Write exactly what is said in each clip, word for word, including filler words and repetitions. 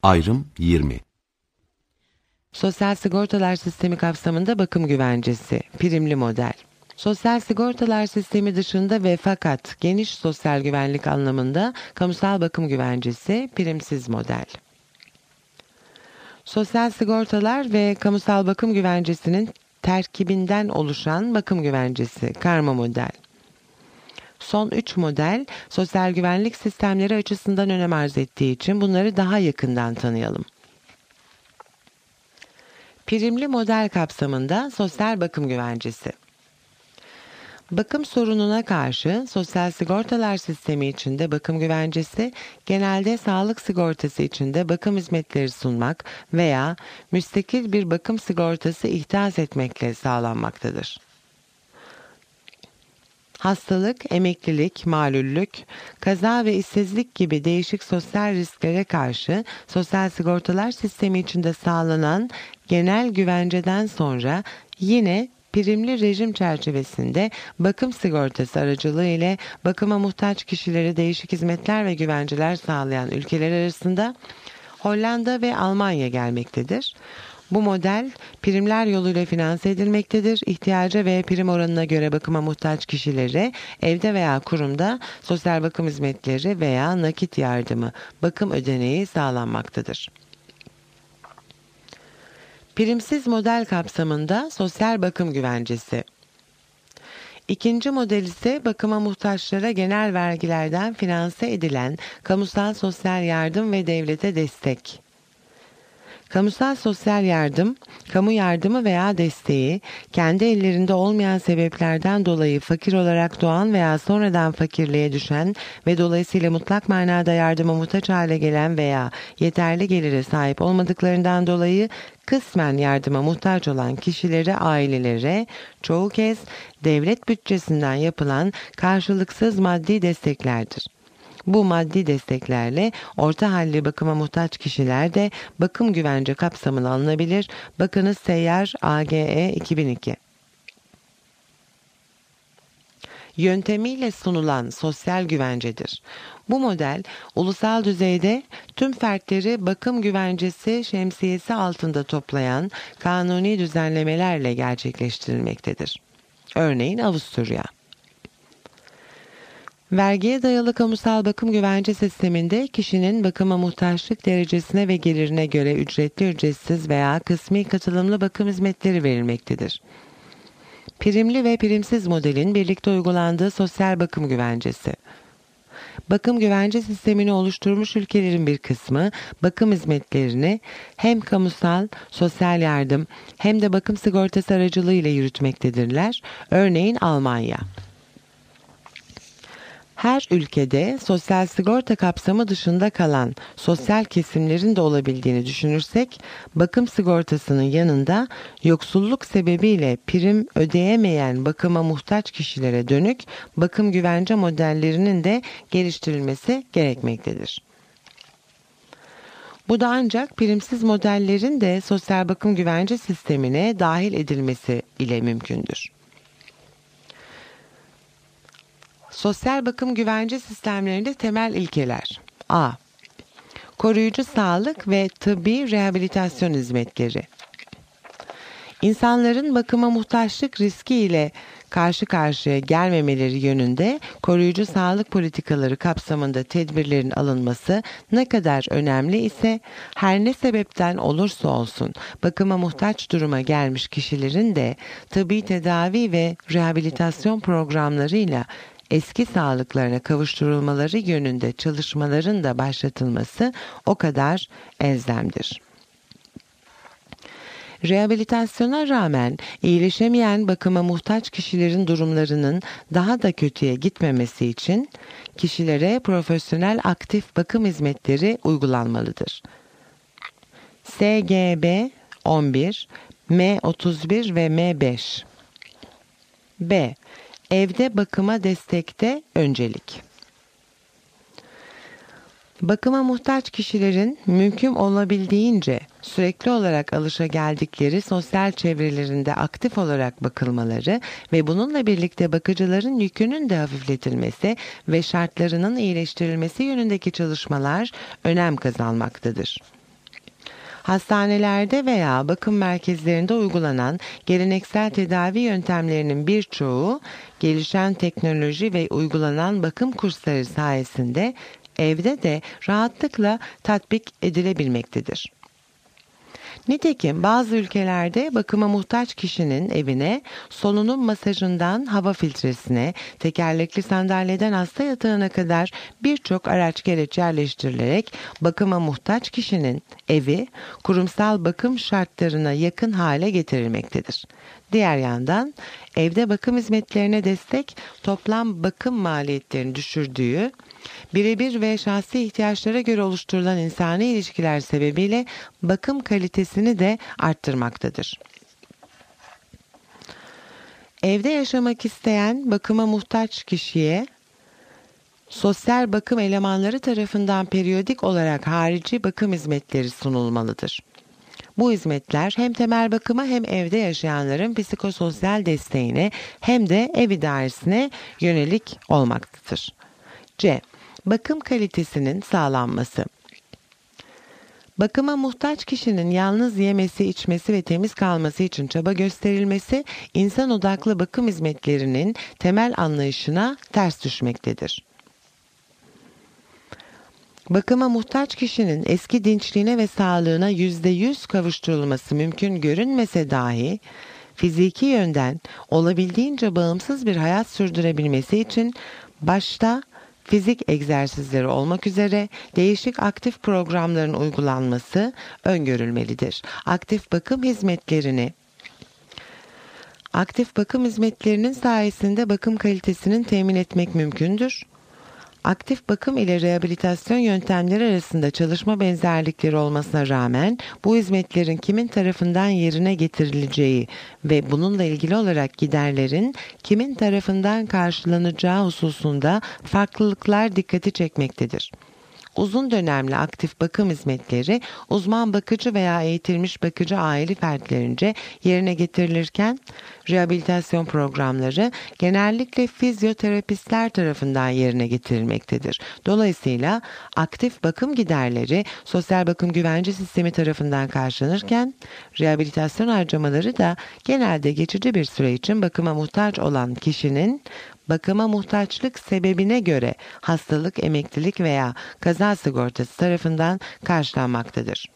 Ayrım yirmi. Sosyal sigortalar sistemi kapsamında bakım güvencesi, primli model. Sosyal sigortalar sistemi dışında ve fakat geniş sosyal güvenlik anlamında kamusal bakım güvencesi, primsiz model. Sosyal sigortalar ve kamusal bakım güvencesinin terkibinden oluşan bakım güvencesi, karma model. Son üç model sosyal güvenlik sistemleri açısından önem arz ettiği için bunları daha yakından tanıyalım. Primli model kapsamında sosyal bakım güvencesi. Bakım sorununa karşı sosyal sigortalar sistemi içinde bakım güvencesi genelde sağlık sigortası içinde bakım hizmetleri sunmak veya müstakil bir bakım sigortası ihdas etmekle sağlanmaktadır. Hastalık, emeklilik, malüllük, kaza ve işsizlik gibi değişik sosyal risklere karşı sosyal sigortalar sistemi içinde sağlanan genel güvenceden sonra yine primli rejim çerçevesinde bakım sigortası aracılığı ile bakıma muhtaç kişilere değişik hizmetler ve güvenceler sağlayan ülkeler arasında Hollanda ve Almanya gelmektedir. Bu model primler yoluyla finanse edilmektedir. İhtiyaca ve prim oranına göre bakıma muhtaç kişilere evde veya kurumda sosyal bakım hizmetleri veya nakit yardımı, bakım ödeneği sağlanmaktadır. Primsiz model kapsamında sosyal bakım güvencesi. İkinci model ise bakıma muhtaçlara genel vergilerden finanse edilen kamusal sosyal yardım ve devlete destek. Kamusal sosyal yardım, kamu yardımı veya desteği, kendi ellerinde olmayan sebeplerden dolayı fakir olarak doğan veya sonradan fakirliğe düşen ve dolayısıyla mutlak manada yardıma muhtaç hale gelen veya yeterli gelire sahip olmadıklarından dolayı kısmen yardıma muhtaç olan kişilere, ailelere çoğu kez devlet bütçesinden yapılan karşılıksız maddi desteklerdir. Bu maddi desteklerle orta halli bakıma muhtaç kişiler de bakım güvence kapsamına alınabilir. Bakınız Seyyar A G E iki bin iki. Yöntemiyle sunulan sosyal güvencedir. Bu model ulusal düzeyde tüm fertleri bakım güvencesi şemsiyesi altında toplayan kanuni düzenlemelerle gerçekleştirilmektedir. Örneğin Avusturya. Vergiye dayalı kamusal bakım güvence sisteminde kişinin bakıma muhtaçlık derecesine ve gelirine göre ücretli, ücretsiz veya kısmi katılımlı bakım hizmetleri verilmektedir. Primli ve primsiz modelin birlikte uygulandığı sosyal bakım güvencesi. Bakım güvence sistemini oluşturmuş ülkelerin bir kısmı bakım hizmetlerini hem kamusal sosyal yardım hem de bakım sigortası aracılığıyla yürütmektedirler. Örneğin Almanya. Her ülkede sosyal sigorta kapsamı dışında kalan sosyal kesimlerin de olabildiğini düşünürsek, bakım sigortasının yanında yoksulluk sebebiyle prim ödeyemeyen bakıma muhtaç kişilere dönük bakım güvence modellerinin de geliştirilmesi gerekmektedir. Bu da ancak primsiz modellerin de sosyal bakım güvence sistemine dahil edilmesi ile mümkündür. Sosyal bakım güvence sistemlerinde temel ilkeler. A. Koruyucu sağlık ve tıbbi rehabilitasyon hizmetleri. İnsanların bakıma muhtaçlık riski ile karşı karşıya gelmemeleri yönünde koruyucu sağlık politikaları kapsamında tedbirlerin alınması ne kadar önemli ise her ne sebepten olursa olsun bakıma muhtaç duruma gelmiş kişilerin de tıbbi tedavi ve rehabilitasyon programlarıyla eski sağlıklarına kavuşturulmaları yönünde çalışmaların da başlatılması o kadar elzemdir. Rehabilitasyona rağmen iyileşemeyen bakıma muhtaç kişilerin durumlarının daha da kötüye gitmemesi için kişilere profesyonel aktif bakım hizmetleri uygulanmalıdır. S G B on bir, M otuz bir ve M beş. B. Evde bakıma destekte öncelik. Bakıma muhtaç kişilerin mümkün olabildiğince sürekli olarak alışageldikleri sosyal çevrelerinde aktif olarak bakılmaları ve bununla birlikte bakıcıların yükünün de hafifletilmesi ve şartlarının iyileştirilmesi yönündeki çalışmalar önem kazanmaktadır. Hastanelerde veya bakım merkezlerinde uygulanan geleneksel tedavi yöntemlerinin birçoğu gelişen teknoloji ve uygulanan bakım kursları sayesinde evde de rahatlıkla tatbik edilebilmektedir. Nitekim bazı ülkelerde bakıma muhtaç kişinin evine solunum masajından hava filtresine, tekerlekli sandalyeden hasta yatağına kadar birçok araç gereç yerleştirilerek bakıma muhtaç kişinin evi kurumsal bakım şartlarına yakın hale getirilmektedir. Diğer yandan evde bakım hizmetlerine destek toplam bakım maliyetlerini düşürdüğü, birebir ve şahsi ihtiyaçlara göre oluşturulan insani ilişkiler sebebiyle bakım kalitesini de arttırmaktadır. Evde yaşamak isteyen bakıma muhtaç kişiye sosyal bakım elemanları tarafından periyodik olarak harici bakım hizmetleri sunulmalıdır. Bu hizmetler hem temel bakıma hem evde yaşayanların psikososyal desteğine hem de ev idaresine yönelik olmaktadır. C. Bakım kalitesinin sağlanması. Bakıma muhtaç kişinin yalnız yemesi, içmesi ve temiz kalması için çaba gösterilmesi, insan odaklı bakım hizmetlerinin temel anlayışına ters düşmektedir. Bakıma muhtaç kişinin eski dinçliğine ve sağlığına yüzde yüz kavuşturulması mümkün görünmese dahi, fiziki yönden olabildiğince bağımsız bir hayat sürdürebilmesi için başta fizik egzersizleri olmak üzere değişik aktif programların uygulanması öngörülmelidir. Aktif bakım hizmetlerini Aktif bakım hizmetlerinin sayesinde bakım kalitesinin temin etmek mümkündür. Aktif bakım ile rehabilitasyon yöntemleri arasında çalışma benzerlikleri olmasına rağmen bu hizmetlerin kimin tarafından yerine getirileceği ve bununla ilgili olarak giderlerin kimin tarafından karşılanacağı hususunda farklılıklar dikkati çekmektedir. Uzun dönemli aktif bakım hizmetleri uzman bakıcı veya eğitilmiş bakıcı aile fertlerince yerine getirilirken rehabilitasyon programları genellikle fizyoterapistler tarafından yerine getirilmektedir. Dolayısıyla aktif bakım giderleri sosyal bakım güvence sistemi tarafından karşılanırken rehabilitasyon harcamaları da genelde geçici bir süre için bakıma muhtaç olan kişinin bakıma muhtaçlık sebebine göre hastalık, emeklilik veya kaza sigortası tarafından karşılanmaktadır.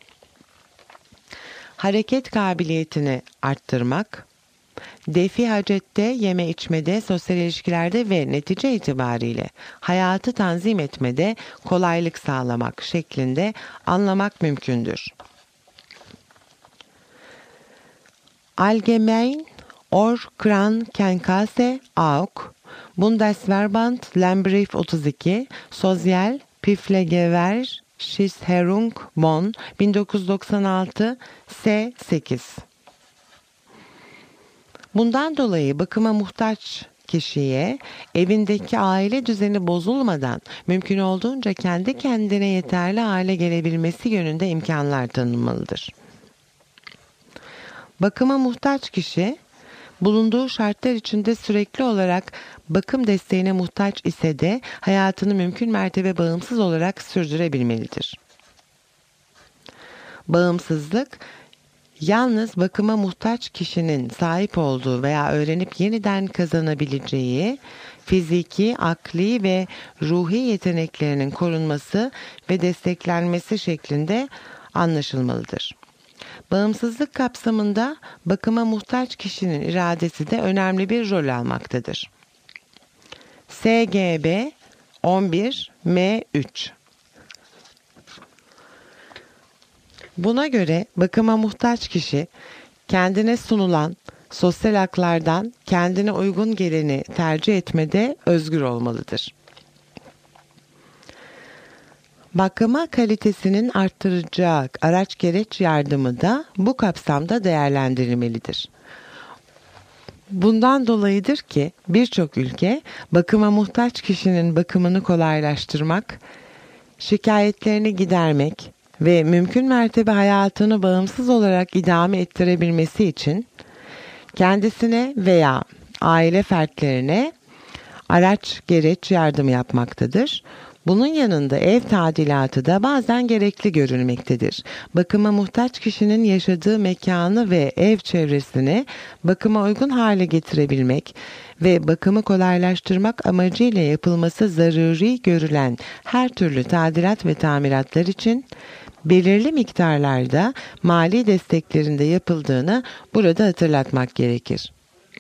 Hareket kabiliyetini arttırmak, defi hacette, yeme içmede, sosyal ilişkilerde ve netice itibariyle hayatı tanzim etmede kolaylık sağlamak şeklinde anlamak mümkündür. Allgemein Krankenkasse Auk Bundesverband Lehrbrief otuz iki Sozial Pflegeversicherung Bonn bin dokuz yüz doksan altı S sekiz. Bundan dolayı bakıma muhtaç kişiye evindeki aile düzeni bozulmadan mümkün olduğunca kendi kendine yeterli hale gelebilmesi yönünde imkanlar tanınmalıdır. Bakıma muhtaç kişi bulunduğu şartlar içinde sürekli olarak bakım desteğine muhtaç ise de hayatını mümkün mertebe bağımsız olarak sürdürebilmelidir. Bağımsızlık, yalnız bakıma muhtaç kişinin sahip olduğu veya öğrenip yeniden kazanabileceği fiziki, akli ve ruhi yeteneklerinin korunması ve desteklenmesi şeklinde anlaşılmalıdır. Bağımsızlık kapsamında bakıma muhtaç kişinin iradesi de önemli bir rol almaktadır. S G B on bir M üç. Buna göre bakıma muhtaç kişi kendine sunulan sosyal haklardan kendine uygun geleni tercih etmede özgür olmalıdır. Bakıma kalitesinin arttıracağı araç gereç yardımı da bu kapsamda değerlendirilmelidir. Bundan dolayıdır ki birçok ülke bakıma muhtaç kişinin bakımını kolaylaştırmak, şikayetlerini gidermek ve mümkün mertebe hayatını bağımsız olarak idame ettirebilmesi için kendisine veya aile fertlerine araç gereç yardım yapmaktadır. Bunun yanında ev tadilatı da bazen gerekli görülmektedir. Bakıma muhtaç kişinin yaşadığı mekanı ve ev çevresini bakıma uygun hale getirebilmek ve bakımı kolaylaştırmak amacıyla yapılması zaruri görülen her türlü tadilat ve tamiratlar için belirli miktarlarda mali desteklerinde yapıldığını burada hatırlatmak gerekir.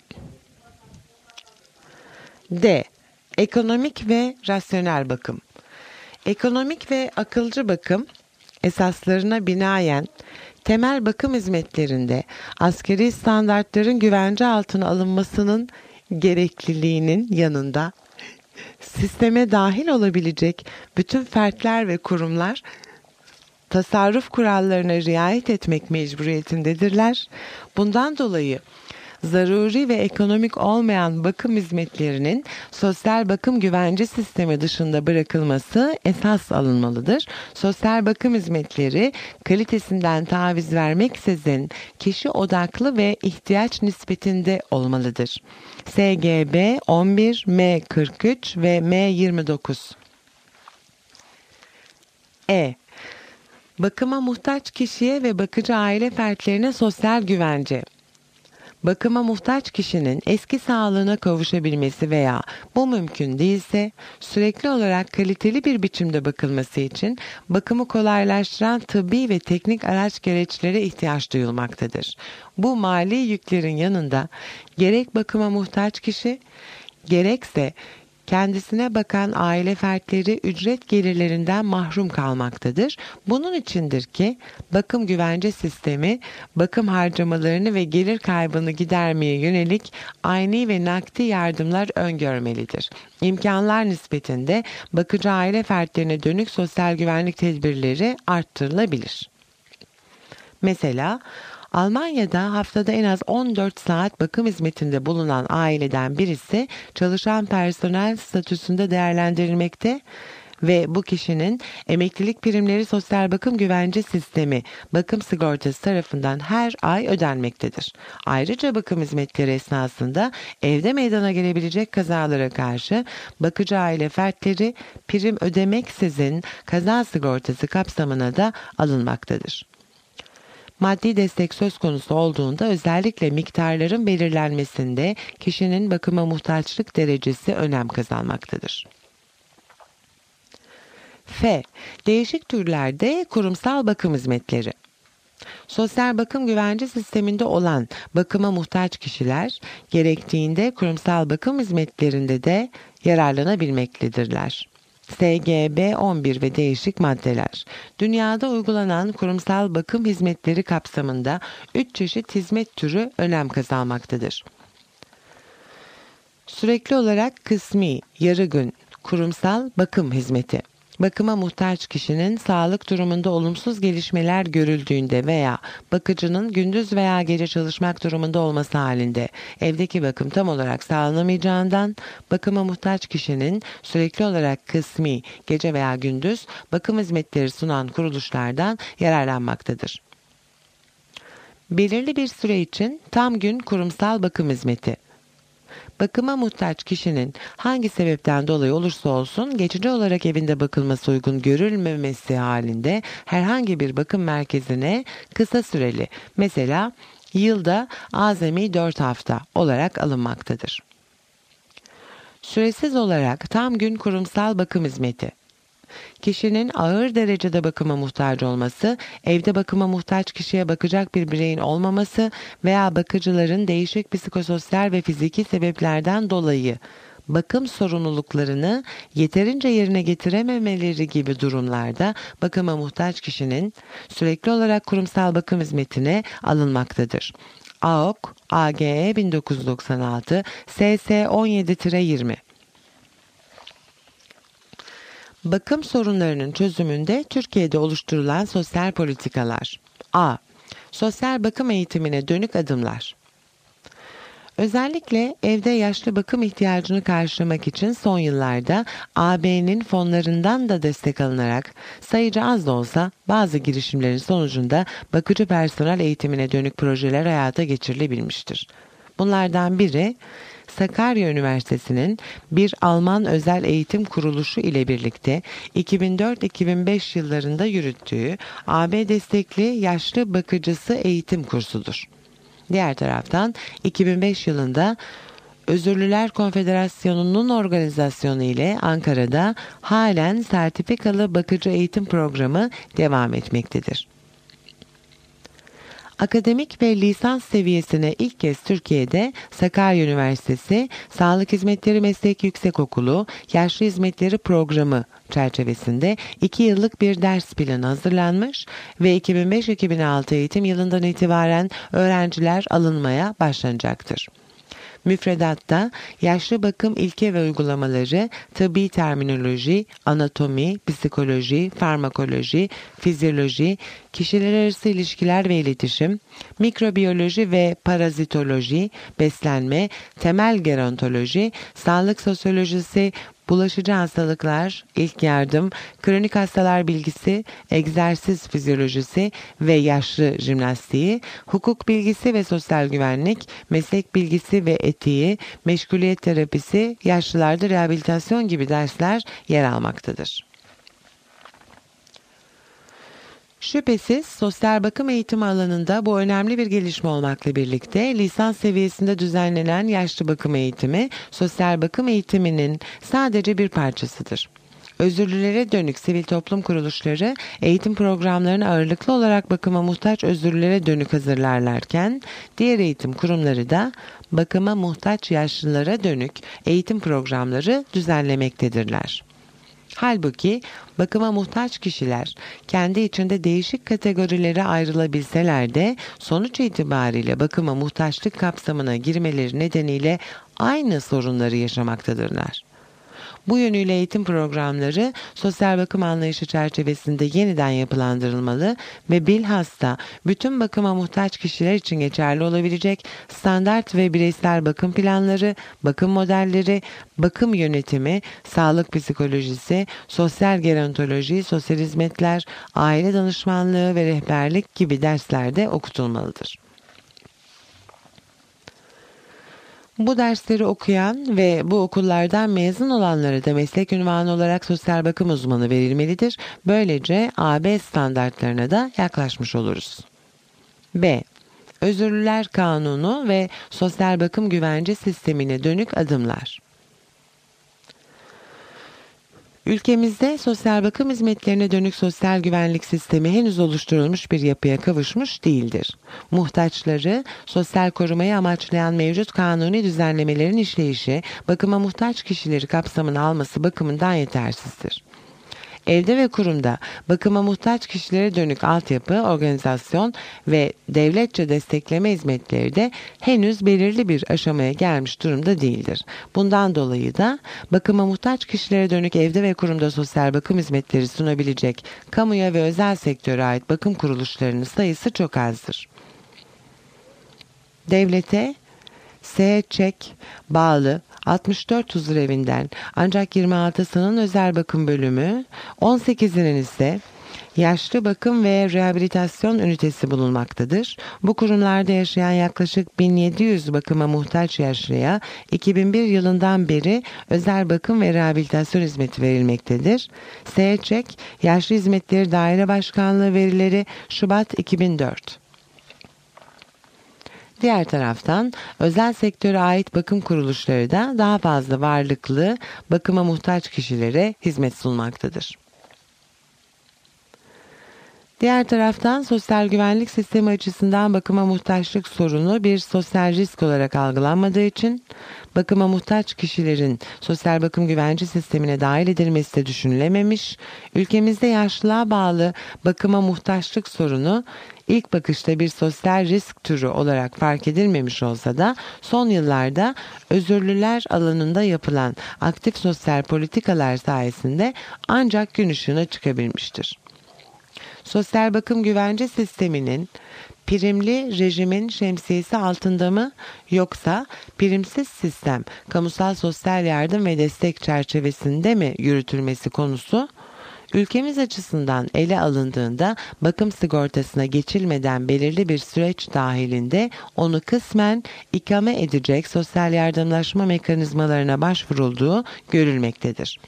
D. Ekonomik ve rasyonel bakım. Ekonomik ve akılcı bakım esaslarına binaen temel bakım hizmetlerinde askeri standartların güvence altına alınmasının gerekliliğinin yanında sisteme dahil olabilecek bütün fertler ve kurumlar tasarruf kurallarına riayet etmek mecburiyetindedirler. Bundan dolayı zaruri ve ekonomik olmayan bakım hizmetlerinin sosyal bakım güvence sistemi dışında bırakılması esas alınmalıdır. Sosyal bakım hizmetleri kalitesinden taviz vermeksizin kişi odaklı ve ihtiyaç nispetinde olmalıdır. S G B on bir, M kırk üç ve M yirmi dokuz. E. Bakıma muhtaç kişiye ve bakıcı aile fertlerine sosyal güvence. Bakıma muhtaç kişinin eski sağlığına kavuşabilmesi veya bu mümkün değilse sürekli olarak kaliteli bir biçimde bakılması için bakımı kolaylaştıran tıbbi ve teknik araç gereçlere ihtiyaç duyulmaktadır. Bu mali yüklerin yanında gerek bakıma muhtaç kişi gerekse kendisine bakan aile fertleri ücret gelirlerinden mahrum kalmaktadır. Bunun içindir ki bakım güvence sistemi bakım harcamalarını ve gelir kaybını gidermeye yönelik ayni ve nakdi yardımlar öngörmelidir. İmkanlar nispetinde bakıcı aile fertlerine dönük sosyal güvenlik tedbirleri arttırılabilir. Mesela Almanya'da haftada en az on dört saat bakım hizmetinde bulunan aileden birisi çalışan personel statüsünde değerlendirilmekte ve bu kişinin emeklilik primleri sosyal bakım güvence sistemi bakım sigortası tarafından her ay ödenmektedir. Ayrıca bakım hizmetleri esnasında evde meydana gelebilecek kazalara karşı bakıcı aile fertleri prim ödemeksizin kaza sigortası kapsamına da alınmaktadır. Maddi destek söz konusu olduğunda özellikle miktarların belirlenmesinde kişinin bakıma muhtaçlık derecesi önem kazanmaktadır. F. Değişik türlerde kurumsal bakım hizmetleri. Sosyal bakım güvence sisteminde olan bakıma muhtaç kişiler gerektiğinde kurumsal bakım hizmetlerinde de yararlanabilmektedirler. S G B on bir ve değişik maddeler. Dünyada uygulanan kurumsal bakım hizmetleri kapsamında üç çeşit hizmet türü önem kazanmaktadır. Sürekli olarak kısmi, yarı gün, kurumsal bakım hizmeti. Bakıma muhtaç kişinin sağlık durumunda olumsuz gelişmeler görüldüğünde veya bakıcının gündüz veya gece çalışmak durumunda olması halinde evdeki bakım tam olarak sağlanamayacağından bakıma muhtaç kişinin sürekli olarak kısmi, gece veya gündüz bakım hizmetleri sunan kuruluşlardan yararlanmaktadır. Belirli bir süre için tam gün kurumsal bakım hizmeti. Bakıma muhtaç kişinin hangi sebepten dolayı olursa olsun geçici olarak evinde bakılması uygun görülmemesi halinde herhangi bir bakım merkezine kısa süreli, mesela yılda azami dört hafta olarak alınmaktadır. Süresiz olarak tam gün kurumsal bakım hizmeti. Kişinin ağır derecede bakıma muhtaç olması, evde bakıma muhtaç kişiye bakacak bir bireyin olmaması veya bakıcıların değişik psikososyal ve fiziki sebeplerden dolayı bakım sorumluluklarını yeterince yerine getirememeleri gibi durumlarda bakıma muhtaç kişinin sürekli olarak kurumsal bakım hizmetine alınmaktadır. A O K, A G E bin dokuz yüz doksan altı, S S on yedi yirmi. Bakım sorunlarının çözümünde Türkiye'de oluşturulan sosyal politikalar. A. Sosyal bakım eğitimine dönük adımlar. Özellikle evde yaşlı bakım ihtiyacını karşılamak için son yıllarda A B'nin fonlarından da destek alınarak sayıca az da olsa bazı girişimlerin sonucunda bakıcı personel eğitimine dönük projeler hayata geçirilebilmiştir. Bunlardan biri Sakarya Üniversitesi'nin bir Alman özel eğitim kuruluşu ile birlikte iki bin dört iki bin beş yıllarında yürüttüğü A B destekli yaşlı bakıcısı eğitim kursudur. Diğer taraftan iki bin beş yılında Özürlüler Konfederasyonu'nun organizasyonu ile Ankara'da halen sertifikalı bakıcı eğitim programı devam etmektedir. Akademik ve lisans seviyesine ilk kez Türkiye'de Sakarya Üniversitesi Sağlık Hizmetleri Meslek Yüksekokulu Yaşlı Hizmetleri Programı çerçevesinde iki yıllık bir ders planı hazırlanmış ve iki bin beş iki bin altı eğitim yılından itibaren öğrenciler alınmaya başlanacaktır. Müfredatta yaşlı bakım ilke ve uygulamaları, tıbbi terminoloji, anatomi, psikoloji, farmakoloji, fizyoloji, kişiler arası ilişkiler ve iletişim, mikrobiyoloji ve parazitoloji, beslenme, temel gerontoloji, sağlık sosyolojisi, bulaşıcı hastalıklar, ilk yardım, kronik hastalar bilgisi, egzersiz fizyolojisi ve yaşlı jimnastiği, hukuk bilgisi ve sosyal güvenlik, meslek bilgisi ve etiği, meşguliyet terapisi, yaşlılarda rehabilitasyon gibi dersler yer almaktadır. Şüphesiz sosyal bakım eğitimi alanında bu önemli bir gelişme olmakla birlikte lisans seviyesinde düzenlenen yaşlı bakım eğitimi, sosyal bakım eğitiminin sadece bir parçasıdır. Özürlülere dönük sivil toplum kuruluşları eğitim programlarını ağırlıklı olarak bakıma muhtaç özürlülere dönük hazırlarlarken, diğer eğitim kurumları da bakıma muhtaç yaşlılara dönük eğitim programları düzenlemektedirler. Halbuki bakıma muhtaç kişiler kendi içinde değişik kategorilere ayrılabilseler de sonuç itibariyle bakıma muhtaçlık kapsamına girmeleri nedeniyle aynı sorunları yaşamaktadırlar. Bu yönüyle eğitim programları sosyal bakım anlayışı çerçevesinde yeniden yapılandırılmalı ve bilhassa bütün bakıma muhtaç kişiler için geçerli olabilecek standart ve bireysel bakım planları, bakım modelleri, bakım yönetimi, sağlık psikolojisi, sosyal gerontoloji, sosyal hizmetler, aile danışmanlığı ve rehberlik gibi derslerde okutulmalıdır. Bu dersleri okuyan ve bu okullardan mezun olanlara da meslek ünvanı olarak sosyal bakım uzmanı verilmelidir. Böylece A B standartlarına da yaklaşmış oluruz. B. Özürlüler Kanunu ve sosyal bakım güvence sistemine dönük adımlar. Ülkemizde sosyal bakım hizmetlerine dönük sosyal güvenlik sistemi henüz oluşturulmuş bir yapıya kavuşmuş değildir. Muhtaçları sosyal korumayı amaçlayan mevcut kanuni düzenlemelerin işleyişi, bakıma muhtaç kişileri kapsamına alması bakımından yetersizdir. Evde ve kurumda bakıma muhtaç kişilere dönük altyapı, organizasyon ve devletçe destekleme hizmetleri de henüz belirli bir aşamaya gelmiş durumda değildir. Bundan dolayı da bakıma muhtaç kişilere dönük evde ve kurumda sosyal bakım hizmetleri sunabilecek kamuya ve özel sektöre ait bakım kuruluşlarının sayısı çok azdır. Devlete S-Çek bağlı altmış dört huzurevinden ancak yirmi altısının özel bakım bölümü, on sekizinin ise yaşlı bakım ve rehabilitasyon ünitesi bulunmaktadır. Bu kurumlarda yaşayan yaklaşık bin yedi yüz bakıma muhtaç yaşlıya iki bin bir yılından beri özel bakım ve rehabilitasyon hizmeti verilmektedir. S-Çek Yaşlı Hizmetleri Daire Başkanlığı verileri Şubat iki bin dört. Diğer taraftan özel sektöre ait bakım kuruluşları da daha fazla varlıklı bakıma muhtaç kişilere hizmet sunmaktadır. Diğer taraftan sosyal güvenlik sistemi açısından bakıma muhtaçlık sorunu bir sosyal risk olarak algılanmadığı için bakıma muhtaç kişilerin sosyal bakım güvence sistemine dahil edilmesi de düşünülememiş, ülkemizde yaşlılığa bağlı bakıma muhtaçlık sorunu ilk bakışta bir sosyal risk türü olarak fark edilmemiş olsa da son yıllarda özürlüler alanında yapılan aktif sosyal politikalar sayesinde ancak gün ışığına çıkabilmiştir. Sosyal bakım güvence sisteminin primli rejimin şemsiyesi altında mı yoksa primsiz sistem kamusal sosyal yardım ve destek çerçevesinde mi yürütülmesi konusu Ülkemiz açısından ele alındığında bakım sigortasına geçilmeden belirli bir süreç dahilinde onu kısmen ikame edecek sosyal yardımlaşma mekanizmalarına başvurulduğu görülmektedir.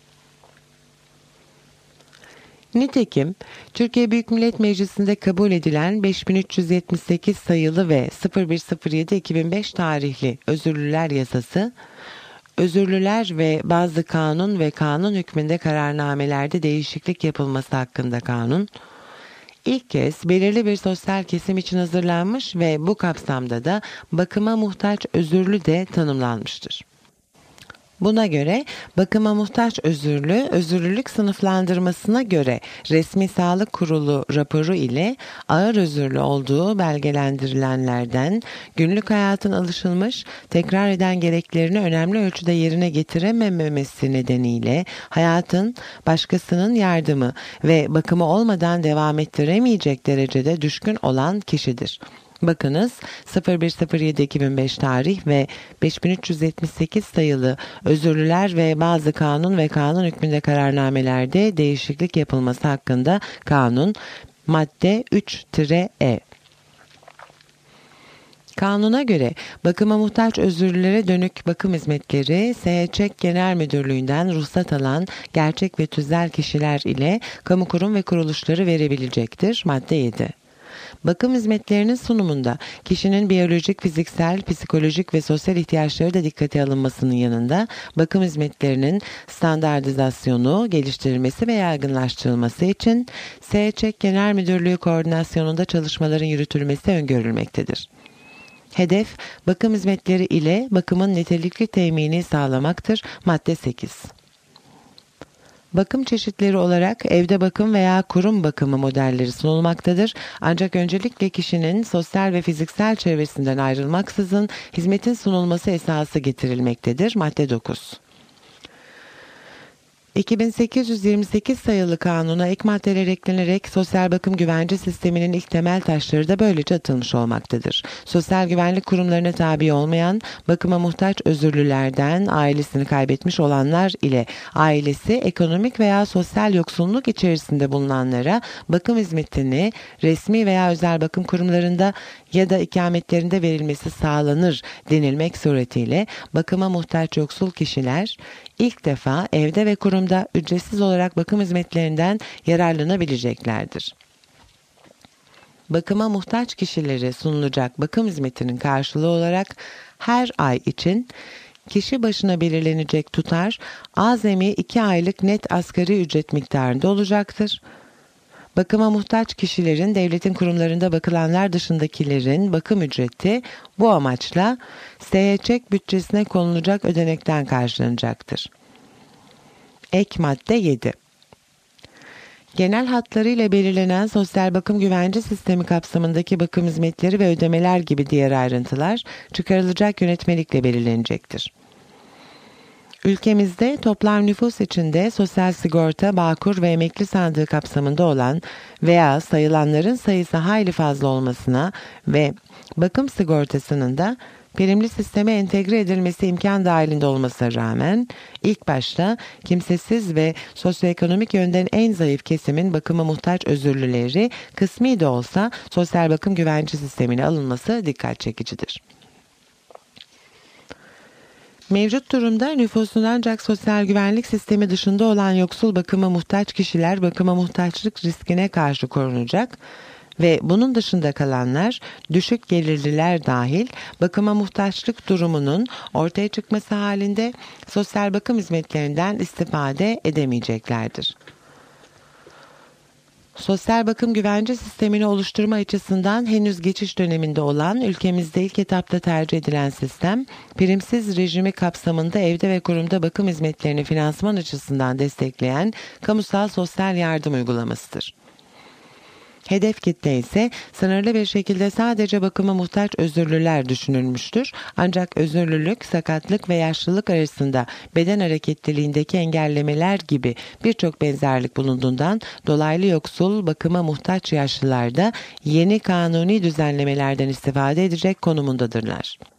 Nitekim Türkiye Büyük Millet Meclisi'nde kabul edilen beş bin üç yüz yetmiş sekiz sayılı ve sıfır bir sıfır yedi iki bin beş tarihli Özürlüler Yasası, özürlüler ve bazı kanun ve kanun hükmünde kararnamelerde değişiklik yapılması hakkında kanun, ilk kez belirli bir sosyal kesim için hazırlanmış ve bu kapsamda da bakıma muhtaç özürlü de tanımlanmıştır. Buna göre bakıma muhtaç özürlü, özürlülük sınıflandırmasına göre resmi sağlık kurulu raporu ile ağır özürlü olduğu belgelendirilenlerden, günlük hayatın alışılmış, tekrar eden gereklerini önemli ölçüde yerine getirememesi nedeniyle hayatın başkasının yardımı ve bakımı olmadan devam ettiremeyecek derecede düşkün olan kişidir. Bakınız sıfır bir sıfır yedi iki bin beş tarih ve beş bin üç yüz yetmiş sekiz sayılı özürlüler ve bazı kanun ve kanun hükmünde kararnamelerde değişiklik yapılması hakkında kanun madde üç E. Kanuna göre bakıma muhtaç özürlülere dönük bakım hizmetleri S H Ç Genel Müdürlüğü'nden ruhsat alan gerçek ve tüzel kişiler ile kamu kurum ve kuruluşları verebilecektir. Madde yedi. Bakım hizmetlerinin sunumunda kişinin biyolojik, fiziksel, psikolojik ve sosyal ihtiyaçları da dikkate alınmasının yanında bakım hizmetlerinin standartizasyonu, geliştirilmesi ve yaygınlaştırılması için S H Ç Genel Müdürlüğü koordinasyonunda çalışmaların yürütülmesi öngörülmektedir. Hedef, bakım hizmetleri ile bakımın nitelikli temini sağlamaktır. Madde sekiz. Bakım çeşitleri olarak evde bakım veya kurum bakımı modelleri sunulmaktadır. Ancak öncelikle kişinin sosyal ve fiziksel çevresinden ayrılmaksızın hizmetin sunulması esası getirilmektedir. Madde dokuz. iki bin sekiz yüz yirmi sekiz sayılı kanuna ek maddeler eklenerek sosyal bakım güvence sisteminin ilk temel taşları da böylece atılmış olmaktadır. Sosyal güvenlik kurumlarına tabi olmayan, bakıma muhtaç özürlülerden ailesini kaybetmiş olanlar ile ailesi ekonomik veya sosyal yoksunluk içerisinde bulunanlara bakım hizmetini resmi veya özel bakım kurumlarında ya da ikametlerinde verilmesi sağlanır denilmek suretiyle bakıma muhtaç yoksul kişiler ilk defa evde ve kurumda ücretsiz olarak bakım hizmetlerinden yararlanabileceklerdir. Bakıma muhtaç kişilere sunulacak bakım hizmetinin karşılığı olarak her ay için kişi başına belirlenecek tutar azami iki aylık net asgari ücret miktarında olacaktır. Bakıma muhtaç kişilerin devletin kurumlarında bakılanlar dışındakilerin bakım ücreti bu amaçla S H Ç bütçesine konulacak ödenekten karşılanacaktır. Ek madde yedi. Genel hatlarıyla belirlenen sosyal bakım güvence sistemi kapsamındaki bakım hizmetleri ve ödemeler gibi diğer ayrıntılar çıkarılacak yönetmelikle belirlenecektir. Ülkemizde toplam nüfus içinde sosyal sigorta, bağkur ve emekli sandığı kapsamında olan veya sayılanların sayısı hayli fazla olmasına ve bakım sigortasının da primli sisteme entegre edilmesi imkan dahilinde olmasına rağmen ilk başta kimsesiz ve sosyoekonomik yönden en zayıf kesimin bakıma muhtaç özürlüleri kısmi de olsa sosyal bakım güvence sistemine alınması dikkat çekicidir. Mevcut durumda nüfusun ancak sosyal güvenlik sistemi dışında olan yoksul bakıma muhtaç kişiler bakıma muhtaçlık riskine karşı korunacak ve bunun dışında kalanlar düşük gelirliler dahil bakıma muhtaçlık durumunun ortaya çıkması halinde sosyal bakım hizmetlerinden istifade edemeyeceklerdir. Sosyal bakım güvence sistemini oluşturma açısından henüz geçiş döneminde olan ülkemizde ilk etapta tercih edilen sistem, primsiz rejimi kapsamında evde ve kurumda bakım hizmetlerini finansman açısından destekleyen kamusal sosyal yardım uygulamasıdır. Hedef kitle ise sınırlı bir şekilde sadece bakıma muhtaç özürlüler düşünülmüştür. Ancak özürlülük, sakatlık ve yaşlılık arasında beden hareketliliğindeki engellemeler gibi birçok benzerlik bulunduğundan dolaylı yoksul bakıma muhtaç yaşlılar da yeni kanuni düzenlemelerden istifade edecek konumundadırlar.